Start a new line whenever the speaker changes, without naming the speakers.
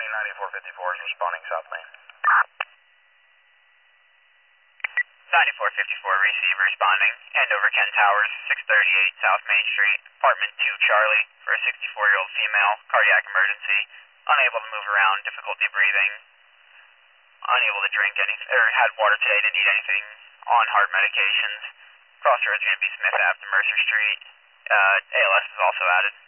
County 9454 is responding South Main.
9454, receive responding. Andover Ken Towers, 638 South Main Street, apartment 2 Charlie, for a 64-year-old female, cardiac emergency, unable to move around, difficulty breathing, unable to drink anything, or had water today, didn't eat anything, on heart medications. Crossroads, J&B Smith Ave to Mercer Street. ALS is also added.